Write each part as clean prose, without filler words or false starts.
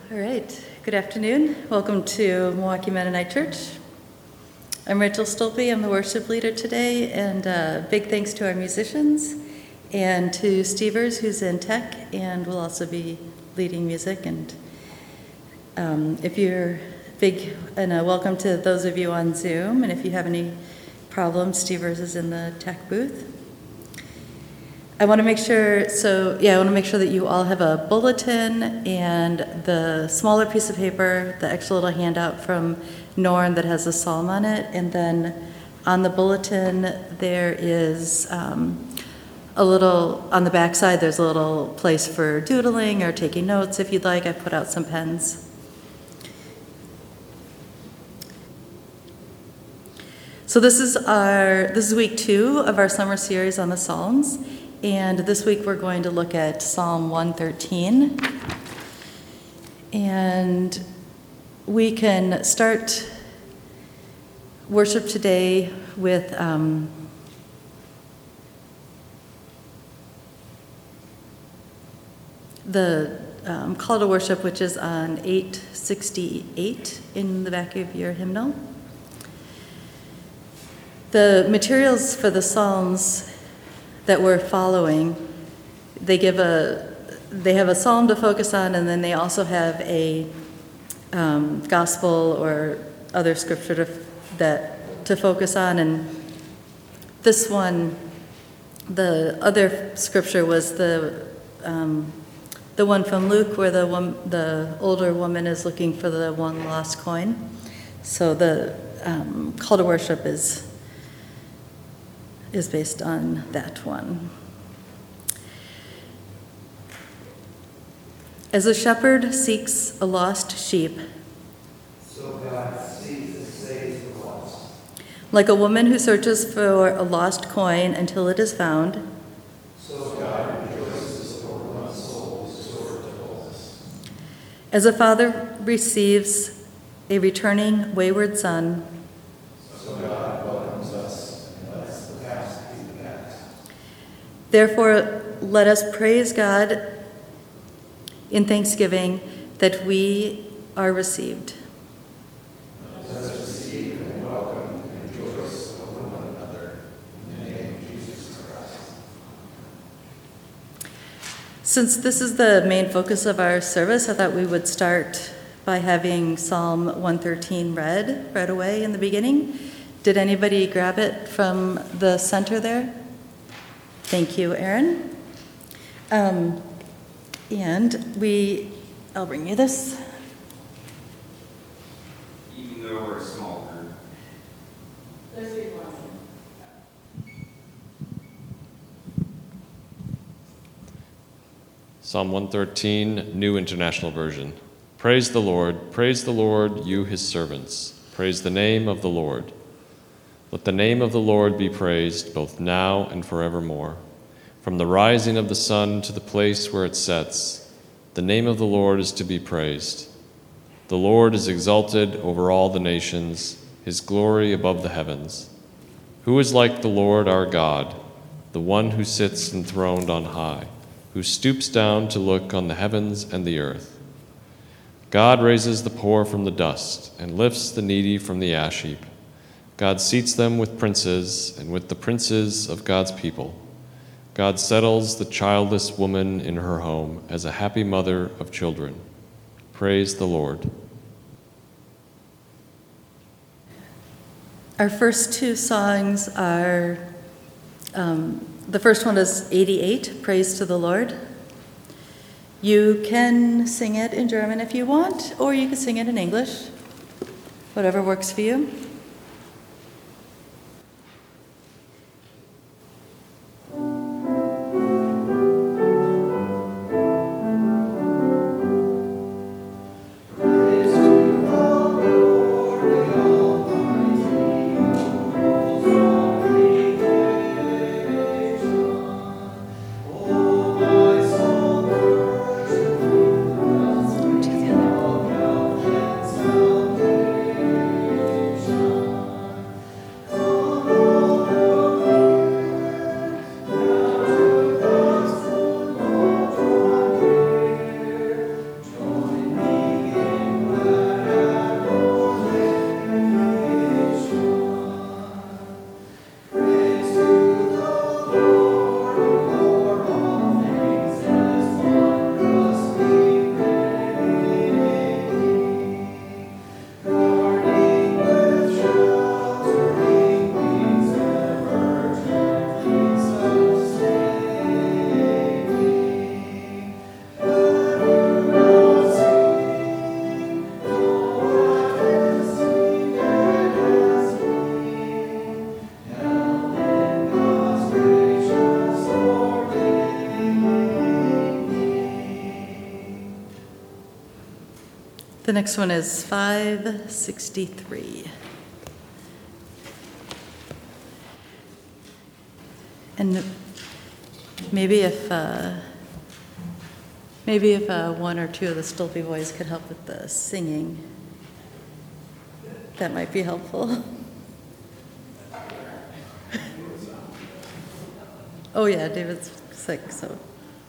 All right, good afternoon. Welcome to Milwaukee Mennonite Church. I'm Rachel Stolpe, I'm the worship leader today, and big thanks to our musicians and to Stevers, who's in tech and will also be leading music. And if you're big, and welcome to those of you on Zoom, and if you have any problems, Stevers is in the tech booth. I want to make sure that you all have a bulletin and the smaller piece of paper, the extra little handout from Norn that has a psalm on it. And then on the bulletin, there is on the back side, there's a little place for doodling or taking notes if you'd like. I put out some pens. So this is week 2 of our summer series on the Psalms. And this week we're going to look at Psalm 113. And we can start worship today with the call to worship, which is on 868 in the back of your hymnal. The materials for the Psalms that we're following, they have a psalm to focus on, and then they also have a gospel or other scripture to focus on. And this one, the other scripture was the one from Luke, where the older woman is looking for the one lost coin. So the call to worship is based on that one. As a shepherd seeks a lost sheep, so God seeks and saves the lost. Like a woman who searches for a lost coin until it is found, so God rejoices over one soul restored to wholeness. As a father receives a returning wayward son, so God welcomes us and lets the past be the past. Therefore, let us praise God in thanksgiving that we are received. Let us receive and welcome and rejoice over one another in the name of Jesus Christ. Since this is the main focus of our service, I thought we would start by having Psalm 113 read right away in the beginning. Did anybody grab it from the center there? Thank you, Aaron. And I'll bring you this. Even though we're a small group. There's the one. Psalm 113, New International Version. Praise the Lord, you his servants. Praise the name of the Lord. Let the name of the Lord be praised, both now and forevermore. From the rising of the sun to the place where it sets, the name of the Lord is to be praised. The Lord is exalted over all the nations, his glory above the heavens. Who is like the Lord our God, the one who sits enthroned on high, who stoops down to look on the heavens and the earth? God raises the poor from the dust and lifts the needy from the ash heap. God seats them with princes and with the princes of God's people. God settles the childless woman in her home as a happy mother of children. Praise the Lord. Our first two songs are, the first one is 88, Praise to the Lord. You can sing it in German if you want, or you can sing it in English, whatever works for you. The next one is 563. And maybe if one or two of the Stolpe boys could help with the singing, that might be helpful. Oh yeah, David's sick, so.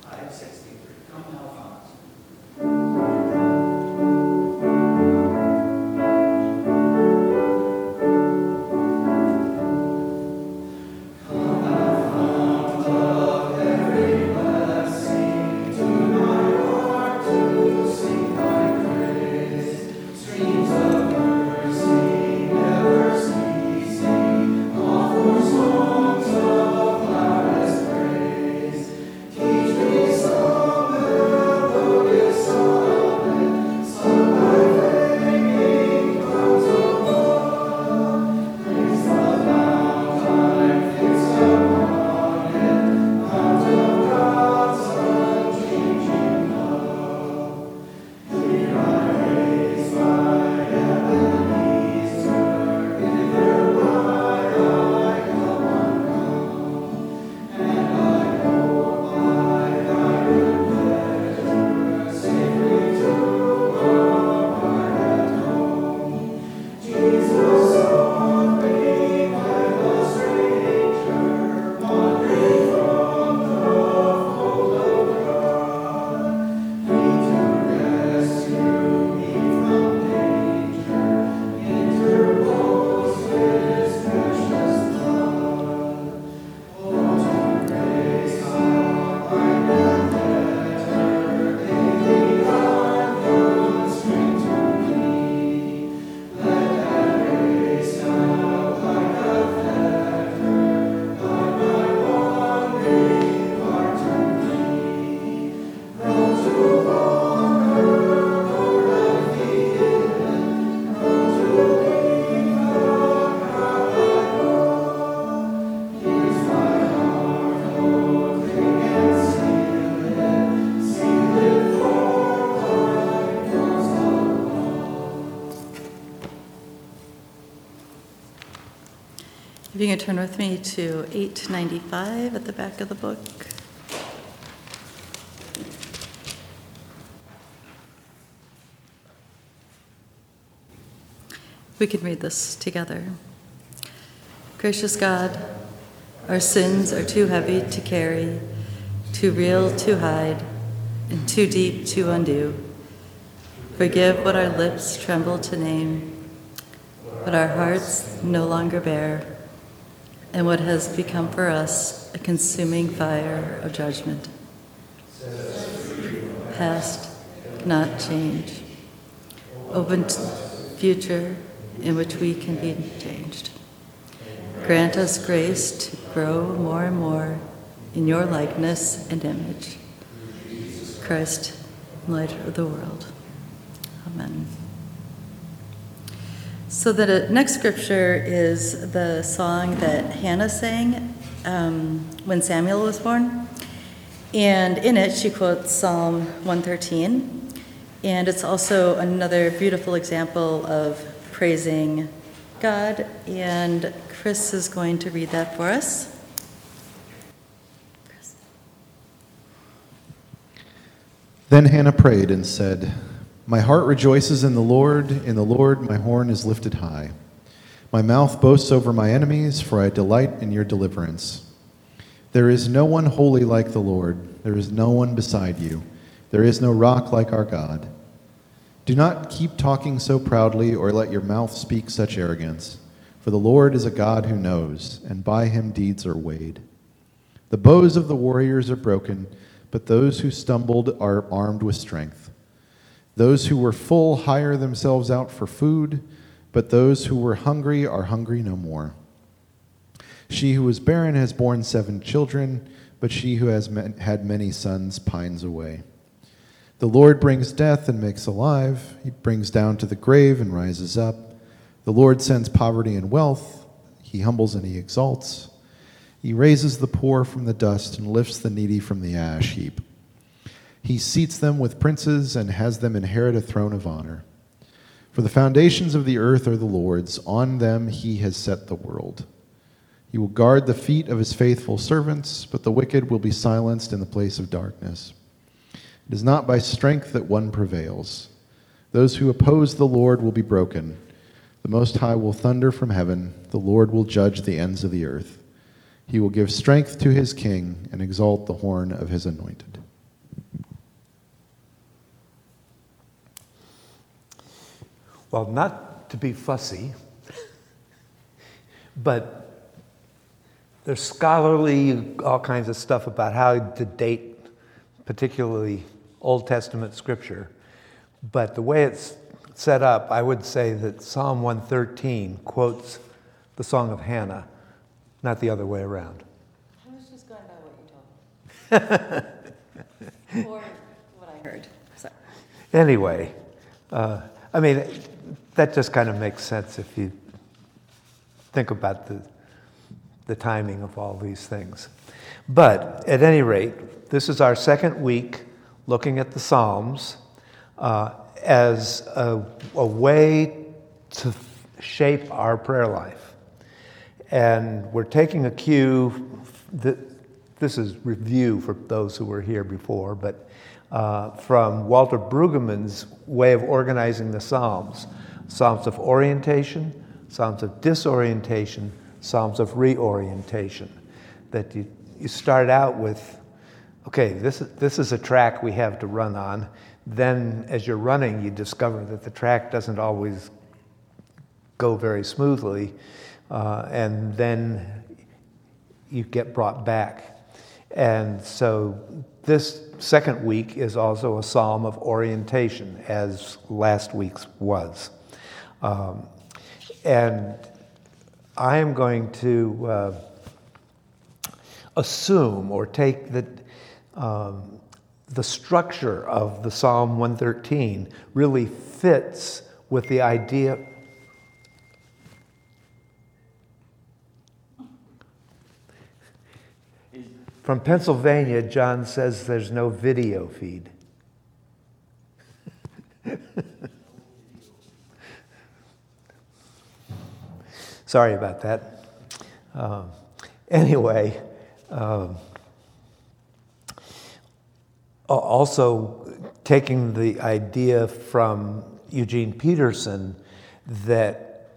If you can turn with me to 895 at the back of the book. We can read this together. Gracious God, our sins are too heavy to carry, too real to hide, and too deep to undo. Forgive what our lips tremble to name, what our hearts no longer bear, and what has become for us a consuming fire of judgment. Past, not change. Open future in which we can be changed. Grant us grace to grow more and more in your likeness and image. Christ, light of the world. Amen. So the next scripture is the song that Hannah sang when Samuel was born. And in it, she quotes Psalm 113. And it's also another beautiful example of praising God. And Chris is going to read that for us. Chris. Then Hannah prayed and said, "My heart rejoices in the Lord my horn is lifted high. My mouth boasts over my enemies, for I delight in your deliverance. There is no one holy like the Lord, there is no one beside you. There is no rock like our God. Do not keep talking so proudly or let your mouth speak such arrogance, for the Lord is a God who knows, and by him deeds are weighed. The bows of the warriors are broken, but those who stumbled are armed with strength. Those who were full hire themselves out for food, but those who were hungry are hungry no more. She who was barren has borne 7 children, but she who has had many sons pines away. The Lord brings death and makes alive. He brings down to the grave and rises up. The Lord sends poverty and wealth. He humbles and he exalts. He raises the poor from the dust and lifts the needy from the ash heap. He seats them with princes and has them inherit a throne of honor. For the foundations of the earth are the Lord's, on them he has set the world. He will guard the feet of his faithful servants, but the wicked will be silenced in the place of darkness. It is not by strength that one prevails. Those who oppose the Lord will be broken. The Most High will thunder from heaven. The Lord will judge the ends of the earth. He will give strength to his king and exalt the horn of his anointed. Well, not to be fussy, but there's scholarly, all kinds of stuff about how to date, particularly Old Testament scripture. But the way it's set up, I would say that Psalm 113 quotes the Song of Hannah, not the other way around. I was just going by what you told me. Or what I heard. So. Anyway, I mean, that just kind of makes sense if you think about the timing of all these things. But at any rate, this is our second week looking at the Psalms as a way to shape our prayer life. And we're taking a cue, this is review for those who were here before, but from Walter Brueggemann's way of organizing the Psalms. Psalms of orientation, Psalms of disorientation, Psalms of reorientation. That you start out with, okay, this is a track we have to run on. Then as you're running, you discover that the track doesn't always go very smoothly, and then you get brought back. And so this second week is also a psalm of orientation, as last week's was. And I am going to assume or take that the structure of the Psalm 113 really fits with the idea. From Pennsylvania, John says there's no video feed. Sorry about that. Anyway, also taking the idea from Eugene Peterson that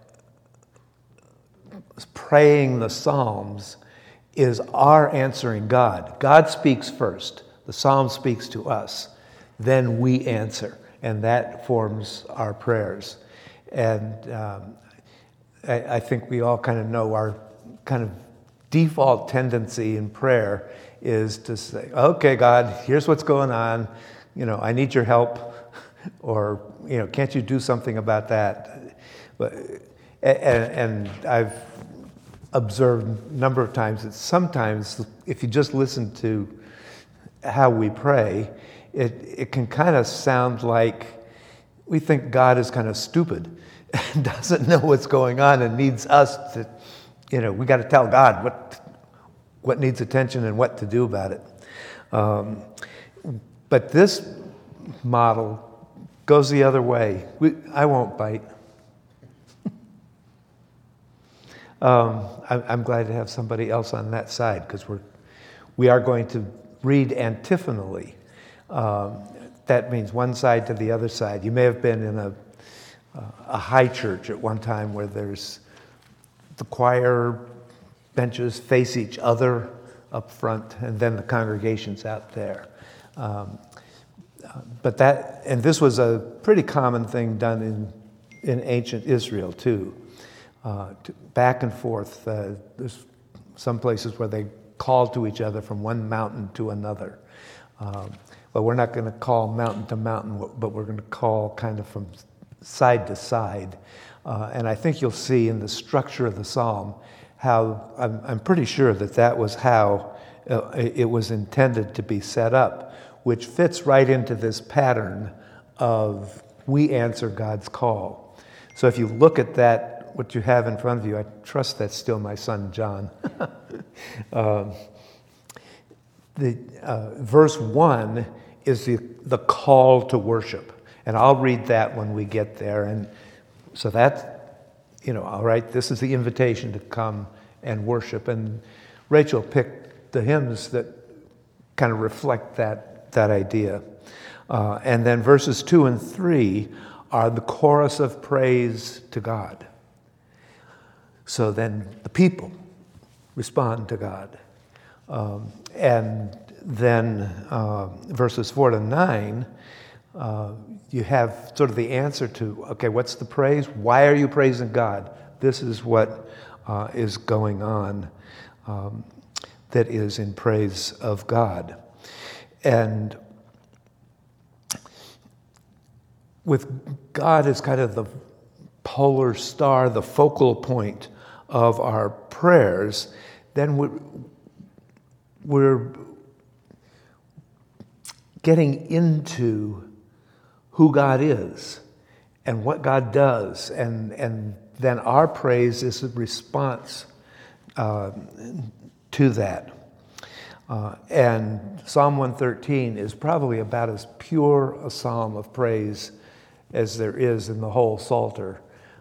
praying the Psalms is our answering God. God speaks first. The Psalm speaks to us. Then we answer. And that forms our prayers. And I think we all kind of know our kind of default tendency in prayer is to say, okay, God, here's what's going on. You know, I need your help. Or, you know, can't you do something about that? But, and I've observed a number of times that sometimes if you just listen to how we pray, it can kind of sound like we think God is kind of stupid and doesn't know what's going on and needs us to, you know, we got to tell God what needs attention and what to do about it. But this model goes the other way. I won't bite. I'm glad to have somebody else on that side because we are going to read antiphonally. That means one side to the other side. You may have been in a high church at one time where there's the choir benches face each other up front, and then the congregation's out there. But this was a pretty common thing done in ancient Israel too. Back and forth. There's some places where they call to each other from one mountain to another. But we're not going to call mountain to mountain, but we're going to call kind of from side to side. And I think you'll see in the structure of the psalm how I'm pretty sure that was how it was intended to be set up, which fits right into this pattern of we answer God's call. So if you look at that, what you have in front of you, I trust that's still my son John. Verse 1 is the call to worship. And I'll read that when we get there. And so that's, all right, this is the invitation to come and worship. And Rachel picked the hymns that kind of reflect that idea. And then verses 2 and 3 are the chorus of praise to God. So then the people respond to God. And then verses 4 to 9, you have sort of the answer to, okay, what's the praise? Why are you praising God? This is what is going on that is in praise of God. And with God as kind of the polar star, the focal point of our prayers, then we're getting into who God is and what God does, and then our praise is a response to that. And Psalm 113 is probably about as pure a psalm of praise as there is in the whole Psalter.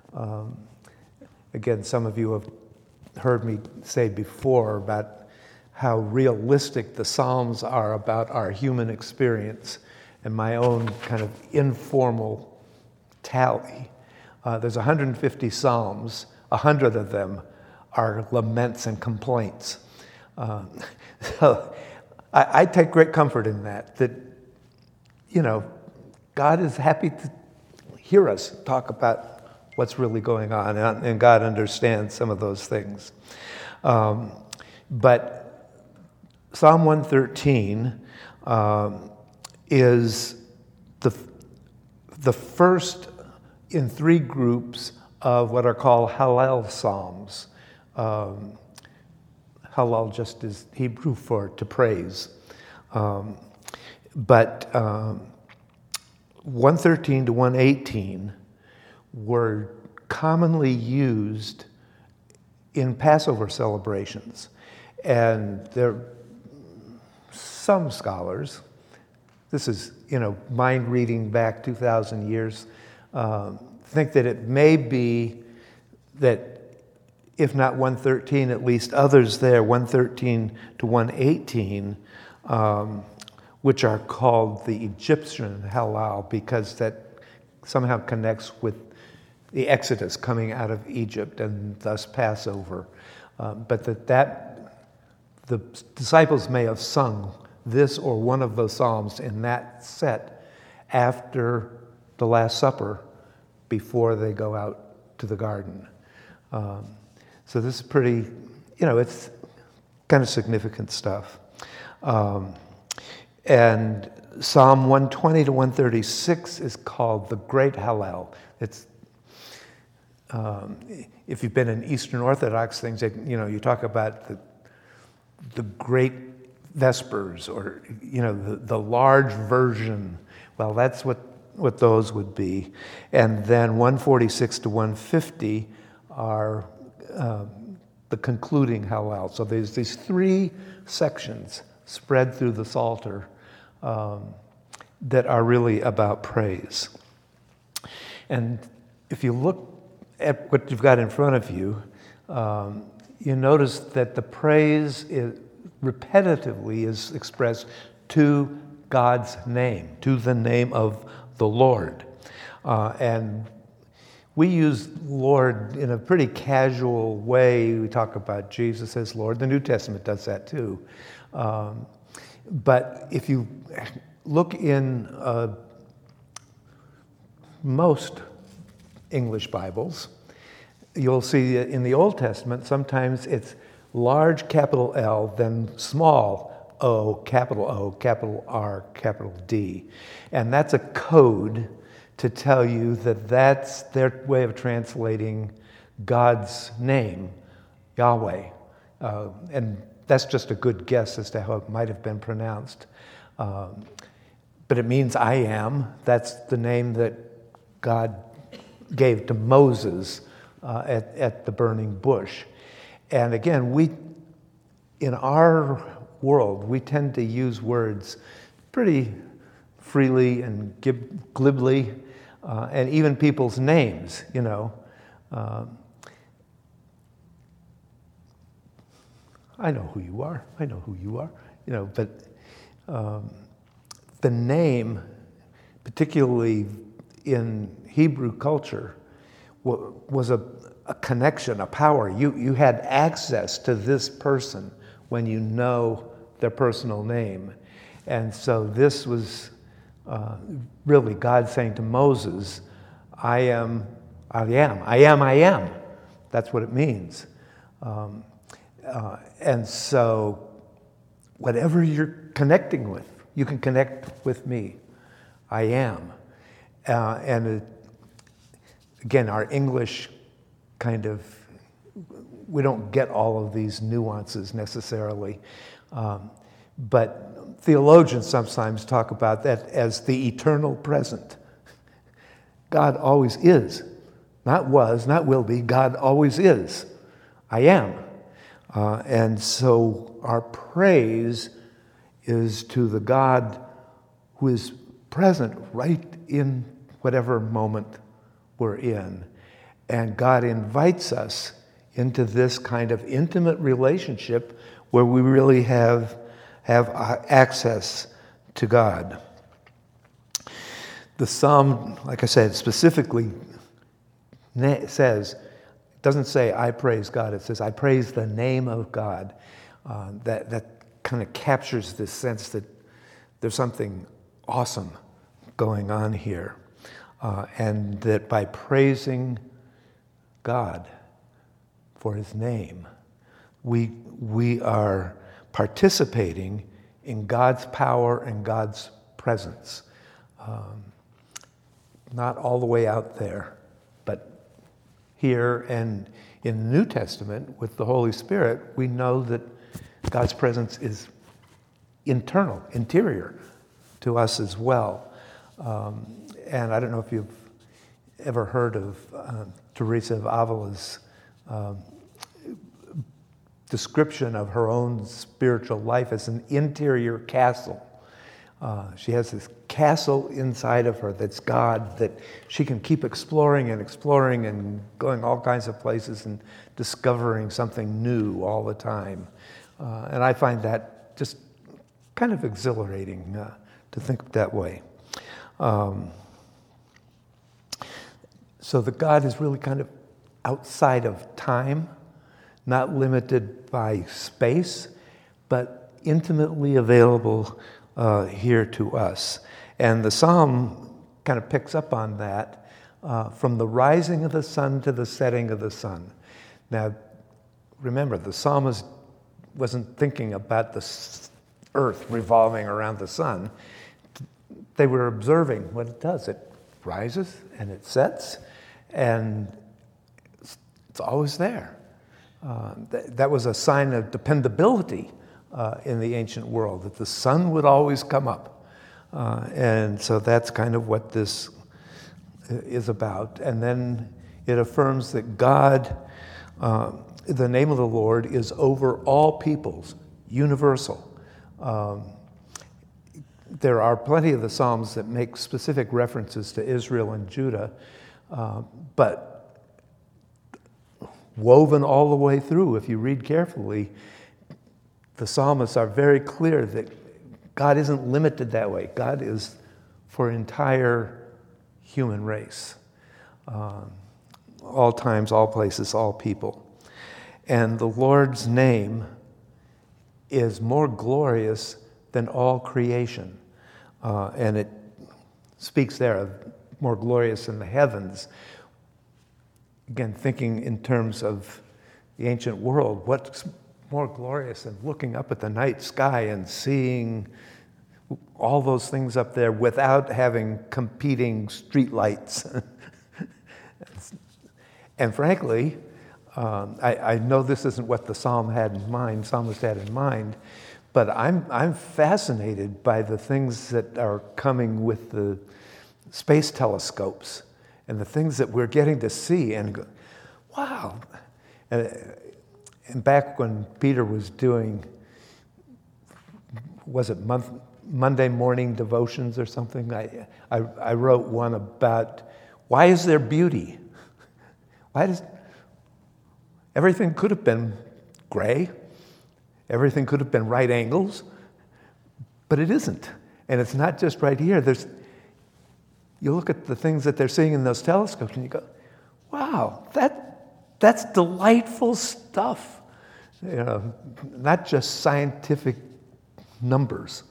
Again, some of you have heard me say before about how realistic the Psalms are about our human experience, and my own kind of informal tally. There's 150 Psalms, 100 of them are laments and complaints. So I take great comfort in that God is happy to hear us talk about what's really going on, and God understands some of those things. But Psalm 113 is the first in three groups of what are called Hallel Psalms. Hallel just is Hebrew for to praise. But 113 to 118 were commonly used in Passover celebrations. And there some scholars, this is, mind reading back 2,000 years, think that it may be that if not 113, at least others there, 113 to 118, which are called the Egyptian Hallel, because that somehow connects with the Exodus coming out of Egypt and thus Passover. But the disciples may have sung this or one of those psalms in that set after the Last Supper before they go out to the garden. So this is pretty, it's kind of significant stuff. And Psalm 120 to 136 is called the Great Hallel. It's if you've been in Eastern Orthodox things, you talk about the great Vespers, or the large version. Well, that's what those would be. And then 146 to 150 are the concluding Hallel. So there's these three sections spread through the Psalter that are really about praise. And if you look at what you've got in front of you, you notice that the praise repetitively is expressed to God's name, to the name of the Lord. And we use Lord in a pretty casual way. We talk about Jesus as Lord. The New Testament does that too. But if you look in most English Bibles, you'll see in the Old Testament, sometimes it's large capital L, then small O, capital R, capital D. And that's a code to tell you that that's their way of translating God's name, Yahweh. And that's just a good guess as to how it might have been pronounced. But it means I am. That's the name that God gave to Moses at the burning bush. And again, in our world, we tend to use words pretty freely and glibly, and even people's names, you know. I know who you are. I know who you are. You know, but the name, particularly in Hebrew culture, was a connection, a power. You had access to this person when you know their personal name. And so this was really God saying to Moses, I am. That's what it means. And so whatever you're connecting with, you can connect with me. I am. Again, our English we don't get all of these nuances necessarily. But theologians sometimes talk about that as the eternal present. God always is. Not was, not will be. God always is. I am. And so our praise is to the God who is present right in whatever moment we're in. And God invites us into this kind of intimate relationship where we really have access to God. The psalm, like I said, specifically says, it doesn't say, I praise God. It says, I praise the name of God. That kind of captures this sense that there's something awesome going on here. And that by praising God for his name, we are participating in God's power and God's presence. Not all the way out there, but here and in the New Testament with the Holy Spirit, we know that God's presence is internal, interior to us as well. And I don't know if you've ever heard of Teresa of Avila's description of her own spiritual life as an interior castle. She has this castle inside of her that's God, that she can keep exploring and going all kinds of places and discovering something new all the time. And I find that just kind of exhilarating to think that way. So that God is really kind of outside of time, not limited by space, but intimately available here to us. And the psalm kind of picks up on that from the rising of the sun to the setting of the sun. Now, remember, the psalmist wasn't thinking about the earth revolving around the sun. They were observing what it does. It rises and it sets, and it's always there. That was a sign of dependability in the ancient world, that the sun would always come up. And so that's kind of what this is about. And then it affirms that God, the name of the Lord, is over all peoples, universal. There are plenty of the Psalms that make specific references to Israel and Judah, but woven all the way through, if you read carefully, the psalmists are very clear that God isn't limited that way. God is for entire human race. All times, all places, all people. And the Lord's name is more glorious than all creation. And it speaks there of more glorious than the heavens. Again, thinking in terms of the ancient world, what's more glorious than looking up at the night sky and seeing all those things up there without having competing street lights? And frankly, I know this isn't what the psalmist had in mind, but I'm fascinated by the things that are coming with the space telescopes and the things that we're getting to see and go, wow. And back when Peter was doing, was it Monday morning devotions or something. I wrote one about why is there beauty? Why does everything could have been gray, everything could have been right angles, but it isn't. And it's not just right here. You look at the things that they're seeing in those telescopes and you go, wow, that's delightful stuff. Not just scientific numbers.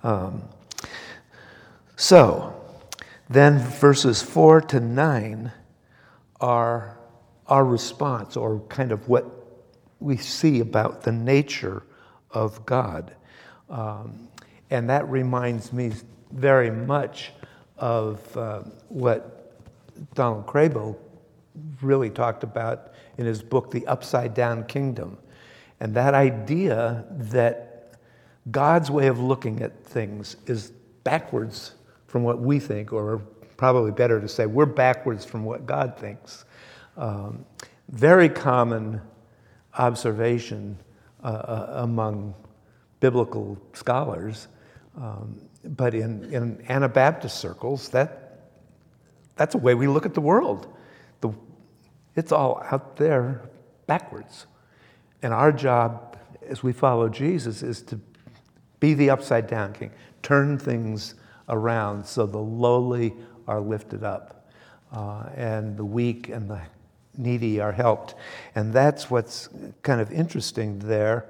So then verses 4 to 9 are our response, or kind of what we see about the nature of God. And that reminds me very much of what Donald Crable really talked about in his book, The Upside Down Kingdom. And that idea that God's way of looking at things is backwards from what we think, or probably better to say, we're backwards from what God thinks. Very common observation among biblical scholars, but in Anabaptist circles, that's a way we look at the world. It's all out there backwards. And our job as we follow Jesus is to be the upside down king, turn things around so the lowly are lifted up, and the weak and the needy are helped. And that's what's kind of interesting there,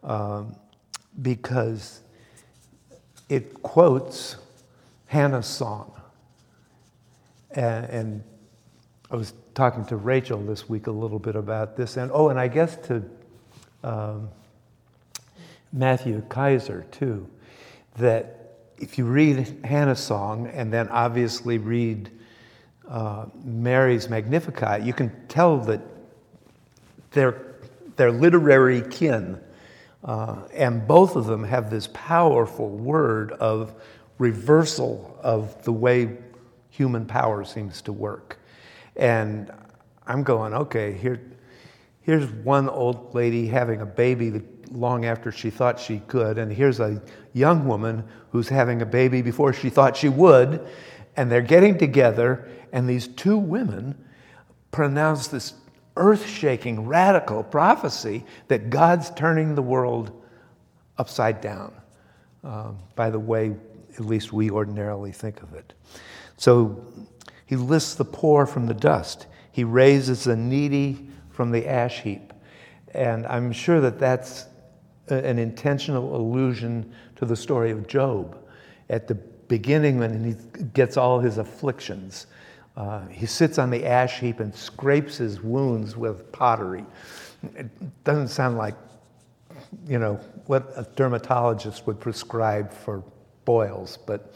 because it quotes Hannah's song. And I was talking to Rachel this week a little bit about this, and I guess to Matthew Kaiser too, that if you read Hannah's song and then obviously read Mary's Magnificat, you can tell that they're literary kin, and both of them have this powerful word of reversal of the way human power seems to work. And I'm going, okay, here's one old lady having a baby long after she thought she could, and here's a young woman who's having a baby before she thought she would, and they're getting together, and these two women pronounce this earth-shaking, radical prophecy that God's turning the world upside down, by the way at least we ordinarily think of it. So he lifts the poor from the dust. He raises the needy from the ash heap. And I'm sure that that's an intentional allusion to the story of Job. At the beginning, when he gets all his afflictions, he sits on the ash heap and scrapes his wounds with pottery. It doesn't sound like, what a dermatologist would prescribe for boils, but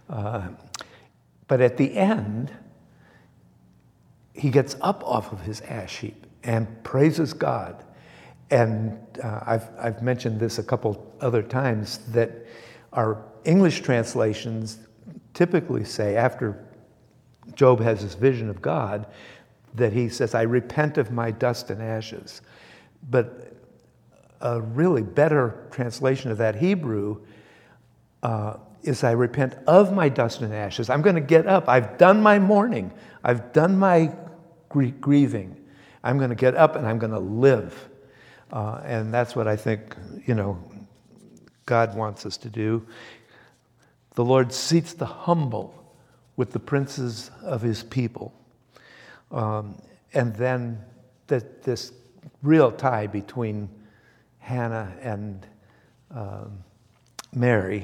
at the end, he gets up off of his ash heap and praises God. And I've mentioned this a couple other times, that our English translations typically say, after Job has this vision of God, that he says, I repent of my dust and ashes. But a really better translation of that Hebrew is, I repent of my dust and ashes. I'm going to get up. I've done my mourning. I've done my grieving. I'm going to get up and I'm going to live. And that's what I think, God wants us to do. The Lord seats the humble with the princes of his people. And then this real tie between Hannah and Mary.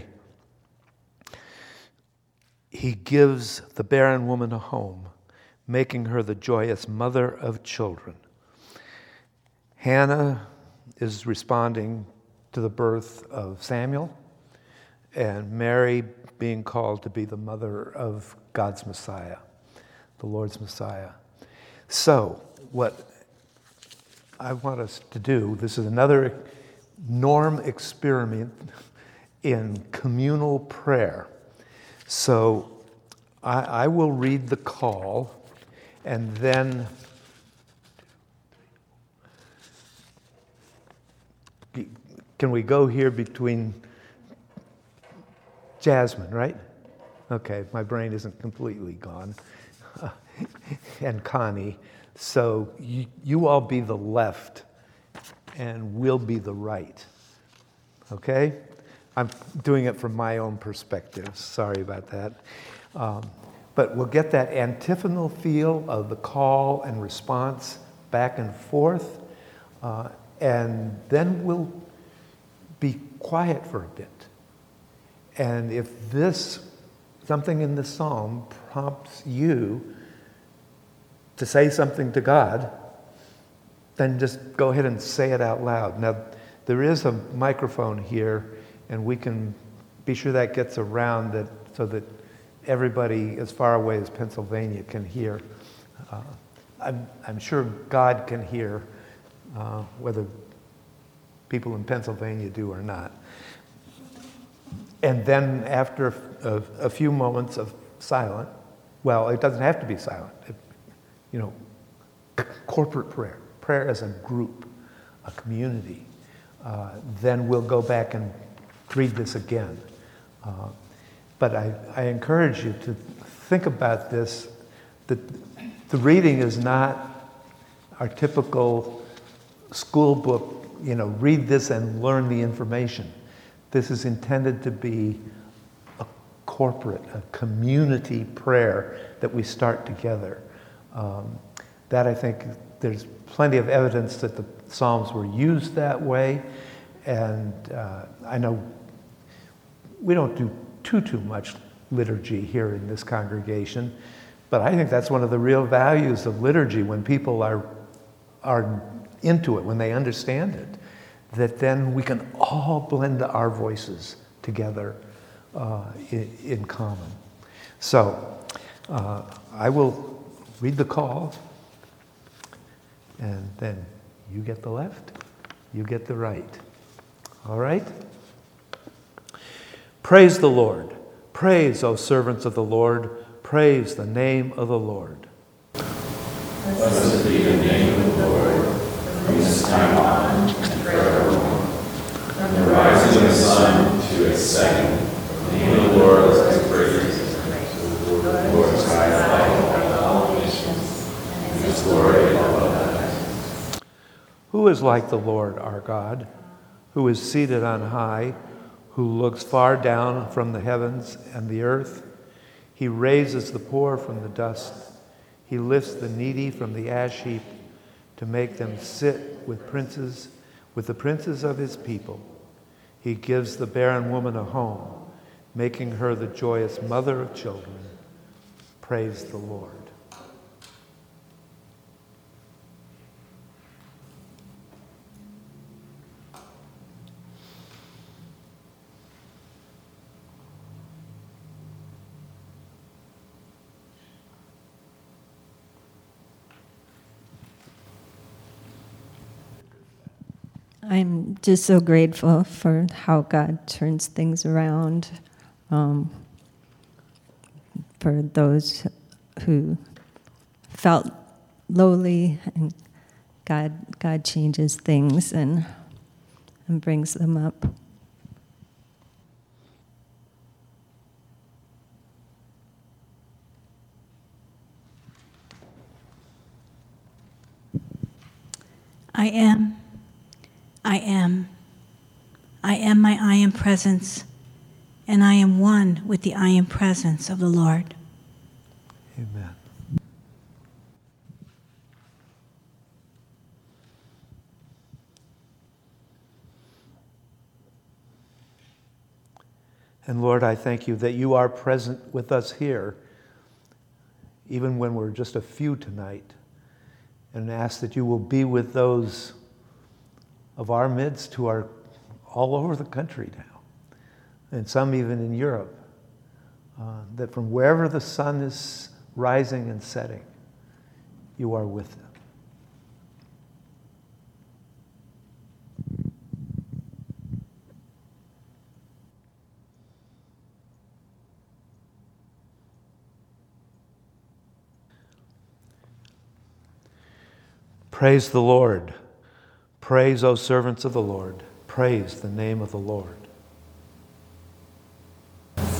He gives the barren woman a home, making her the joyous mother of children. Hannah is responding to the birth of Samuel, and Mary being called to be the mother of God's Messiah, the Lord's Messiah. So, what I want us to do, this is another Norm experiment in communal prayer. So, I will read the call, and then can we go here between Jasmine, right? Okay, my brain isn't completely gone. And Connie. So you all be the left, and we'll be the right. Okay? I'm doing it from my own perspective. Sorry about that. But we'll get that antiphonal feel of the call and response back and forth. And then we'll be quiet for a bit. And if something in the psalm prompts you to say something to God, then just go ahead and say it out loud. Now, there is a microphone here, and we can be sure that gets around so that everybody as far away as Pennsylvania can hear. I'm sure God can hear, whether people in Pennsylvania do or not. And then after a few moments of silence, well, it doesn't have to be silent. Corporate prayer as a group, a community. Then we'll go back and read this again. But I encourage you to think about this, that the reading is not our typical school book, read this and learn the information. This is intended to be a corporate, a community prayer that we start together. That I think there's plenty of evidence that the Psalms were used that way. And I know we don't do too much liturgy here in this congregation, but I think that's one of the real values of liturgy when people are into it, when they understand it, that then we can all blend our voices together in common. So I will read the call, and then you get the left, you get the right. All right? Praise the Lord. Praise, O servants of the Lord. Praise the name of the Lord. Blessed be the name of the Lord, from this time on and forevermore. From the rising of the sun to its setting, the name of the Lord is praised. The Lord is high above all nations, and his glory above others. Who is like the Lord our God, who is seated on high, who looks far down from the heavens and the earth? He raises the poor from the dust. He lifts the needy from the ash heap to make them sit with the princes of his people. He gives the barren woman a home, making her the joyous mother of children. Praise the Lord. I'm just so grateful for how God turns things around for those who felt lowly, and God changes things and brings them up. I am my I am presence, and I am one with the I am presence of the Lord. Amen. And Lord, I thank you that you are present with us here, even when we're just a few tonight, and ask that you will be with those of our midst who are all over the country now, and some even in Europe, that from wherever the sun is rising and setting, you are with them. Praise the Lord. Praise, O servants of the Lord. Praise the name of the Lord.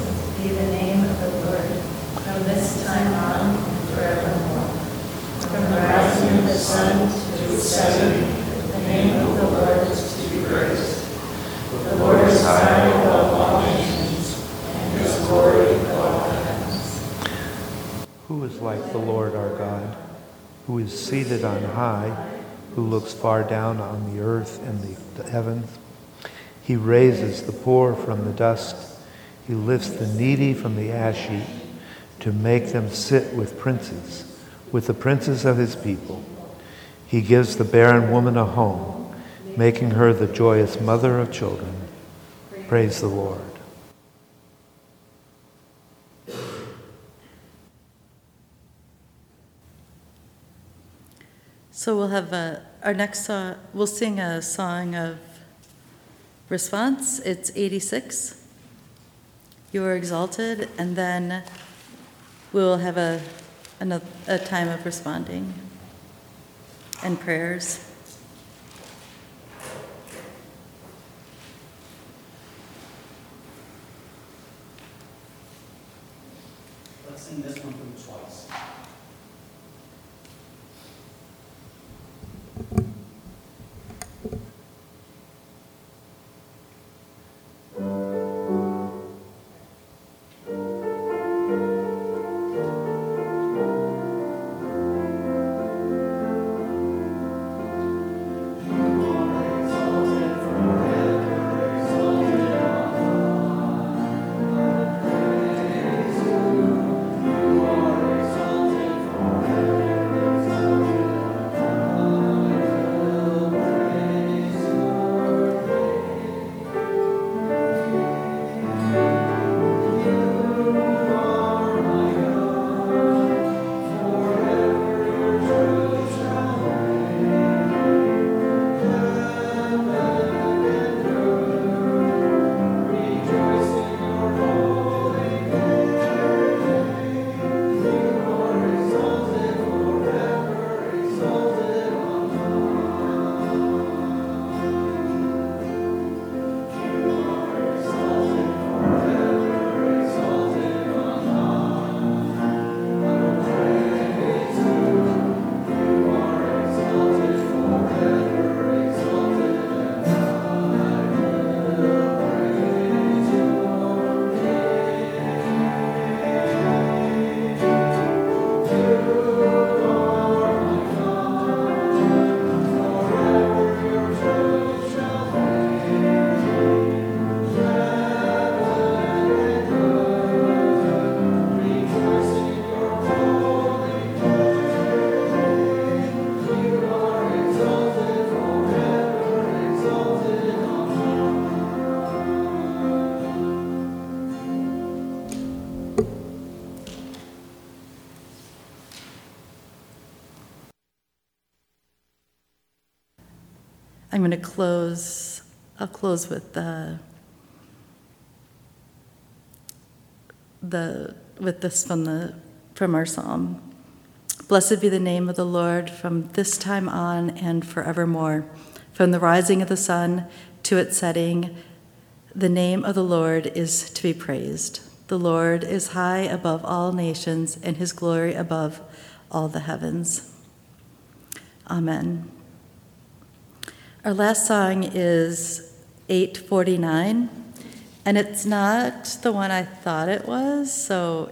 Who is like the Lord our God, who is seated on high, who looks far down on the earth and the heavens? He raises the poor from the dust. He lifts the needy from the ash heap to make them sit with princes, with the princes of his people. He gives the barren woman a home, making her the joyous mother of children. Praise the Lord. So we'll have our next song, we'll sing a song of response. It's 86, You Are Exalted, and then we'll have a time of responding and prayers. Let's sing this one through twice. I'm going to close, I'll close with with this from our psalm. Blessed be the name of the Lord from this time on and forevermore. From the rising of the sun to its setting, the name of the Lord is to be praised. The Lord is high above all nations, and his glory above all the heavens. Amen. Our last song is 849, and it's not the one I thought it was, so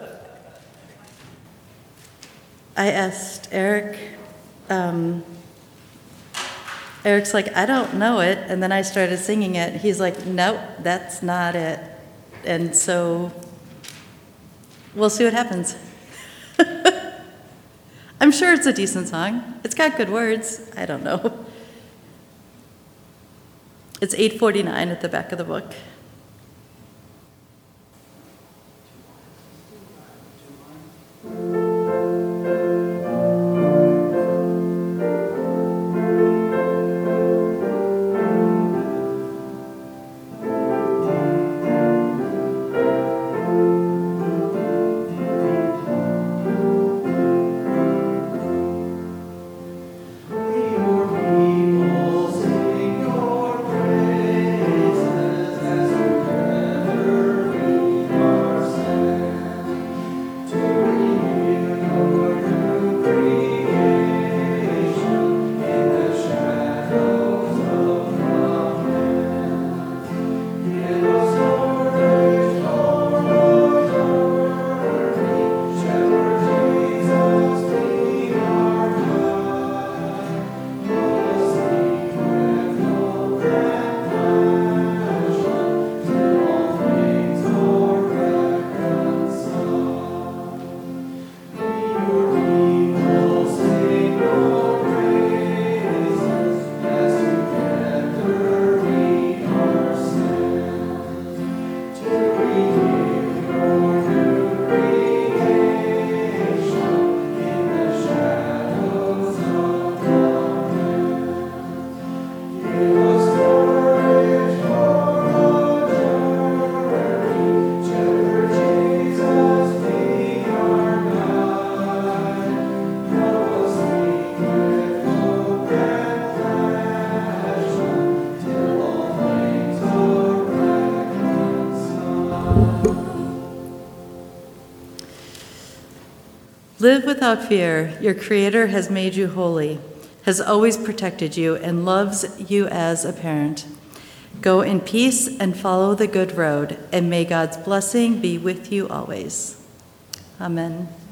I asked Eric, Eric's like, I don't know it, and then I started singing it. He's like, nope, that's not it. And so we'll see what happens. I'm sure it's a decent song. It's got good words. I don't know. It's 849 at the back of the book. Your people sing your praises as Live without fear. Your Creator has made you holy, has always protected you, and loves you as a parent. Go in peace and follow the good road, and may God's blessing be with you always. Amen.